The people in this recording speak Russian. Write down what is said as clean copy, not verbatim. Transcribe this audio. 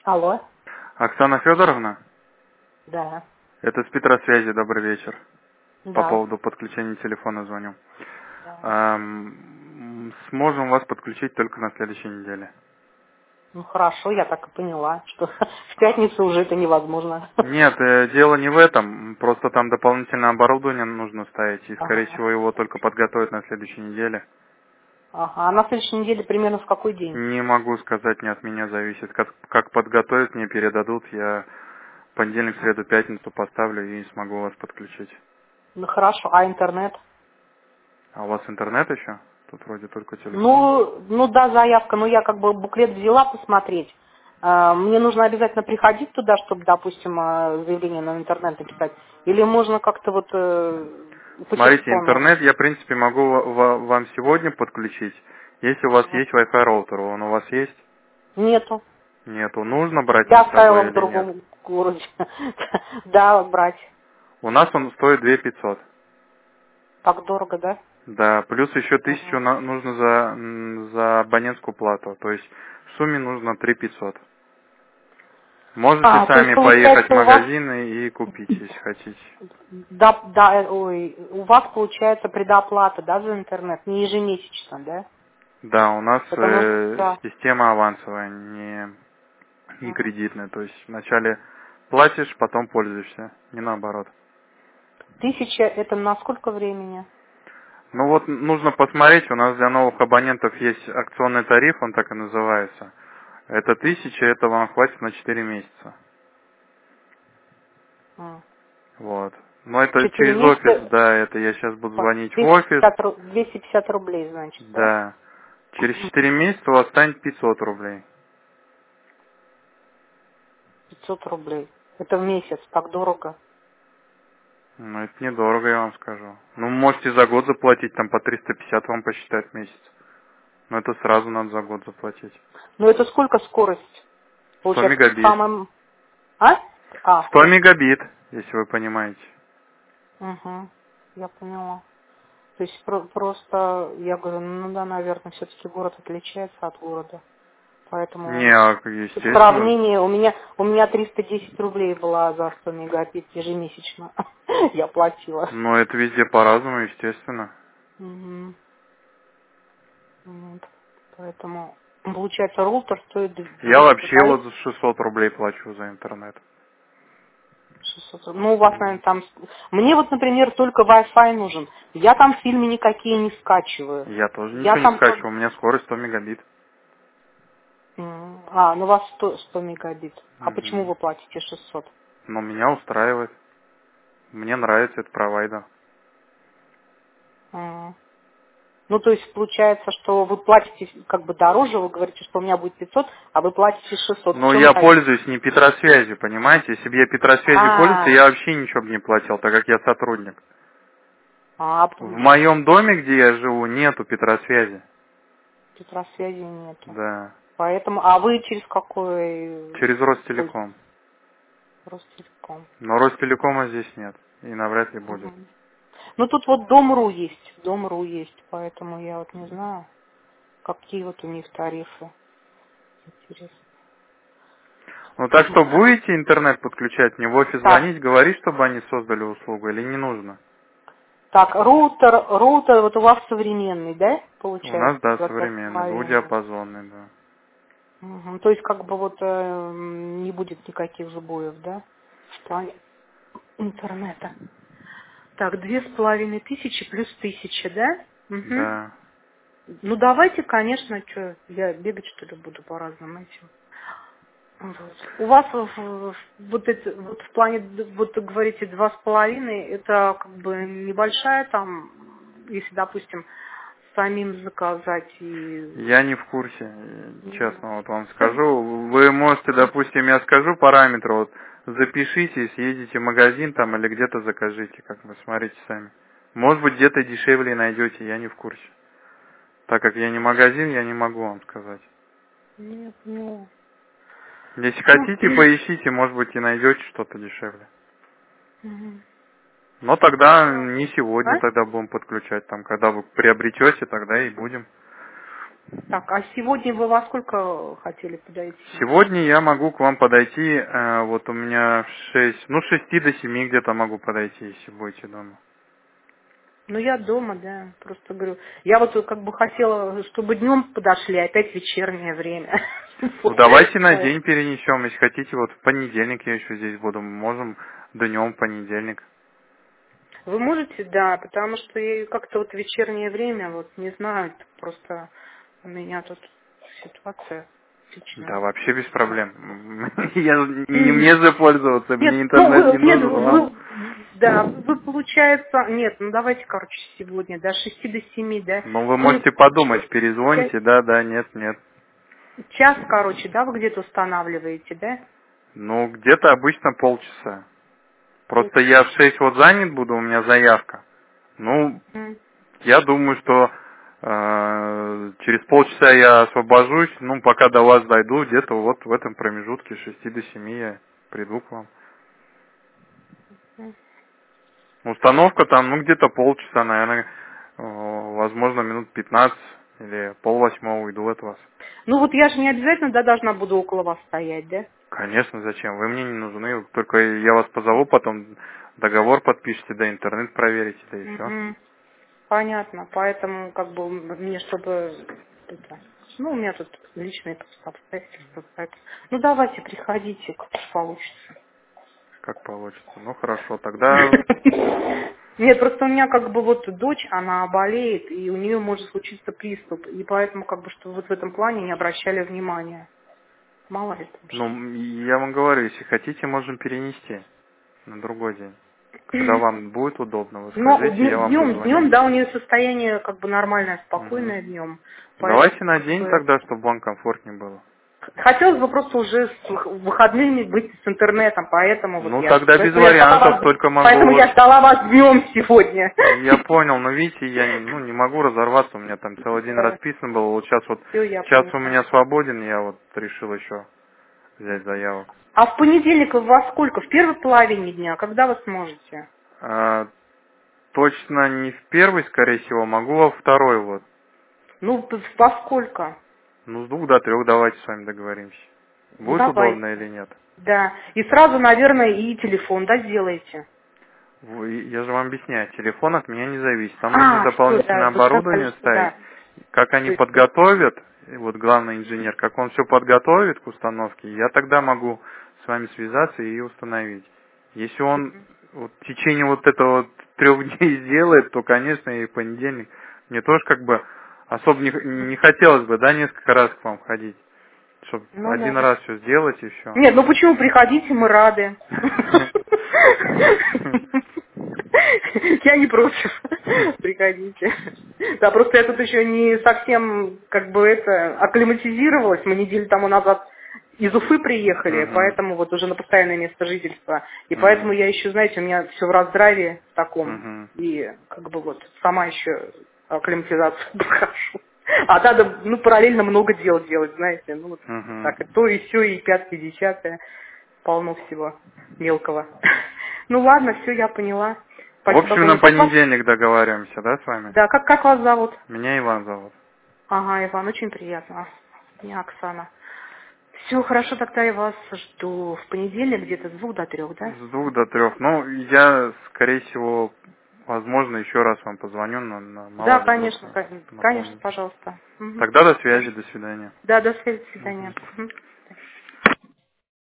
Алло. Оксана Федоровна, Да. это с Петросвязи, добрый вечер. По Да. поводу подключения телефона звоню. Да. Сможем вас подключить только на следующей неделе. Ну хорошо, я так и поняла, что в пятницу уже это невозможно. Нет, дело не в этом, просто там дополнительное оборудование нужно ставить, и скорее Ага. всего его только подготовят на следующей неделе. Ага. А на следующей неделе примерно в какой день? Не могу сказать, не от меня зависит. Как подготовят, мне передадут, я понедельник, среду, пятницу поставлю и смогу вас подключить. Ну хорошо, а интернет? А у вас интернет еще? Тут вроде только телефон. Ну да, заявка, но я как бы буклет взяла посмотреть. Мне нужно обязательно приходить туда, чтобы, допустим, заявление на интернет написать. Или можно как-то вот по Смотрите, телефону? интернет я, в принципе, могу вам сегодня подключить. Если у вас есть Wi-Fi роутер, он у вас есть? Нету. Нету. Нужно брать Я мне с оставила собой в или нет? другом городе. Да, брать. У нас он стоит 2500. Так дорого, да? Да, плюс еще 1000 Мгм. нужно за абонентскую плату. То есть в сумме нужно 3500. Можете То есть сами поехать в получается у вас, магазин и купить, если хотите. да, да, ой, у вас получается предоплата, да, за интернет, не ежемесячно, да? Да, у нас Потому что, да. система авансовая, не Мгм. кредитная. То есть вначале платишь, потом пользуешься, не наоборот. 1000 это на сколько времени? Ну вот нужно посмотреть, у нас для новых абонентов есть акционный тариф, он так и называется. Это Мгм. 1000, это вам хватит на 4 месяца. М. Вот. Но это 4 через офис, месяца, да, это я сейчас буду звонить в офис, 250, 250 рублей, значит, да? да. Через 4 месяца у вас станет 500 рублей. 500 рублей. Это в месяц, так дорого. Ну, это недорого, я вам скажу. Ну, можете за год заплатить, там по 350 вам посчитать в месяц. Но это сразу надо за год заплатить. Но это сколько скорость? 100 Получается, мегабит. самым... А? 100 мегабит, если вы понимаете. Угу, я поняла. То есть просто, я говорю, ну да, наверное, все-таки город отличается от города. Не, Поэтому в естественно. сравнении у меня 310 рублей была за 100 мегабит ежемесячно. Я платила. Но это везде по-разному, естественно. Мгм. Вот. Поэтому, получается, роутер стоит Я 200, вообще да, вот за 600 рублей плачу за интернет. 600. Ну, у вас, наверное, там... Мне вот, например, только Wi-Fi нужен. Я там фильмы никакие не скачиваю. Я тоже Я ничего не там скачиваю, только... у меня скорость 100 мегабит. Ну у вас 100 мегабит. А почему Мгм. вы платите 600? Но меня устраивает. Мне нравится этот провайдер. М. Ну, то есть получается, что вы платите как бы дороже, вы говорите, что у меня будет 500, а вы платите 600. В Но чем я разница? пользуюсь не Петросвязью, понимаете? Если бы я Петросвязью пользовался, А, я вообще ничего бы не платил, так как я сотрудник. а, В моем доме, где я живу, нету Петросвязи. Петросвязи нету. Да. Поэтому, а вы через какой Через пользуетесь? Ростелеком. Ростелеком. Но Ростелекома здесь нет. И навряд ли будет. Мгм. Ну, тут вот Дом.ру есть, поэтому я вот не знаю, какие вот у них тарифы. Интересно. Ну так что будете интернет подключать, мне в офис Так, звонить, говорить, чтобы они создали услугу или не нужно? так, роутер вот у вас современный, да, У нас, получается, да, за современный, 2,5? двухдиапазонный, да. Мгм. То есть как бы вот не будет никаких сбоев, да, в плане интернета. Так, 2500 плюс 1000, да? Угу. Да. Ну давайте, конечно, что, я бегать что ли буду по разным этим. Вот. У вас вот это вот в плане, вот вы говорите 2,5, это как бы небольшая там, если, допустим, самим заказать и... Я не в курсе, честно вот вам скажу. Вы можете, допустим, я скажу параметры, вот запишите, съедете в магазин там или где-то закажите, как вы смотрите сами. Может быть, где-то дешевле найдете, я не в курсе. Так как я не магазин, я не могу вам сказать. Нет, ну... Если хотите, поищите, может быть, и найдете что-то дешевле. Мгм. Но тогда Хорошо. не А? сегодня тогда будем подключать, там, когда вы приобретете, тогда и будем. Так, а сегодня вы во сколько хотели подойти? Сегодня я могу к вам подойти, вот у меня в 6, ну, с 6 до 7 где-то могу подойти, если будете дома. Ну, я дома, да, просто говорю. Я вот как бы хотела, чтобы днем подошли, опять вечернее время. Ну, давайте на день перенесем, если хотите, вот в понедельник я еще здесь буду, можем днем в понедельник. Вы можете, да, потому что я как-то вот вечернее время, вот не знаю, просто у меня тут ситуация Да, личная. вообще без проблем. Я не мне же пользоваться, Нет, мне ну интернет не вы, нет, нужен, вам. да, вы получается, нет, ну давайте, короче, сегодня, да, с 6 до 7, да, Ну, вы ну, можете подумать, перезвоните, да, нет. час, короче, да, вы где-то устанавливаете, да? Ну, где-то обычно полчаса. Просто я в 6 вот занят буду, у меня заявка. Ну, М. я думаю, что через полчаса я освобожусь, ну, пока до вас дойду, где-то вот в этом промежутке с 6 до 7 я приду к вам. Установка там, ну, где-то полчаса, наверное, возможно, минут 15 или пол-восьмого уйду от вас. Ну вот я же не обязательно, да, должна буду около вас стоять, да? Конечно, зачем? Вы мне не нужны, только я вас позову, потом договор подпишите, да интернет проверите, да и все. Мгм. Понятно, поэтому как бы мне, чтобы это, ну, у меня тут личные просто обстоятельства, поэтому, ну, давайте, приходите, как получится. Как получится. Ну, хорошо, тогда... Нет, просто у меня как бы вот дочь, она болеет, и у нее может случиться приступ, и поэтому как бы, что вот в этом плане не обращали внимания. Мало ли там что. Ну, я вам говорю, если хотите, можем перенести на другой день. Когда вам будет удобно, вы Но скажите, я вам позвоню. днем, да, у нее состояние как бы нормальное, Мгм. спокойное днем, поэтому Давайте на как день бы тогда, чтобы вам комфортнее было. хотелось бы просто уже с выходными быть с интернетом, поэтому вот Ну, я, тогда без поэтому я ждала вариантов, вас, только могу поэтому вот... я ждала вас днем сегодня. Я понял, но видите, я ну, не могу разорваться, у меня там целый день Да, расписан был, вот сейчас вот все, я час у поняла. меня свободен, я вот решил еще взять заявок. А в понедельник во сколько? В первой половине дня? Когда вы сможете? А, точно не в первый, скорее всего, могу во второй вот. Ну, во сколько? Ну, с 2 до 3 давайте с вами договоримся. Ну, Будет давайте. удобно или нет? Да. И сразу, наверное, и телефон, да, сделаете. Я же вам объясняю, телефон от меня не зависит. Там нужно А, все, да, дополнительное вы сказали, оборудование что ставить. да. Как они То есть, подготовят, и вот главный инженер, как он все подготовит к установке, я тогда могу с вами связаться и установить. Если он вот в течение вот этого вот 3 дней сделает, то, конечно, и в понедельник. Мне тоже как бы особо не хотелось бы, да, несколько раз к вам ходить, чтобы ну один да. раз все сделать и все. Нет, ну почему приходите, мы рады. Я не против. Приходите. Да, просто я тут еще не совсем как бы это акклиматизировалась. Мы неделю тому назад из Уфы приехали, Мгм. поэтому вот уже на постоянное место жительства. И поэтому Мгм. я еще, знаете, у меня все в раздраве таком. Мгм. И как бы вот сама еще акклиматизацию прохожу. А надо, ну, параллельно много дел делать, знаете. Ну, вот Мгм. так, и то, и все, и пятое, и десятое. Полно всего мелкого. Ну ладно, все, я поняла. В Спасибо общем, на огромное. Как вас? понедельник договариваемся, да, с вами? Да, как вас зовут? Меня Иван зовут. Ага, Иван, очень приятно. Меня Оксана. Все, хорошо, тогда я вас жду в понедельник где-то с 2 до 3, да? С 2 до 3. Ну, я, скорее всего, возможно, еще раз вам позвоню, но мало Да, ли вдруг конечно, вы конечно, напомните. пожалуйста. Мгм. Тогда до связи, Хорошо. до свидания. Да, до свидания. Мгм. Мгм.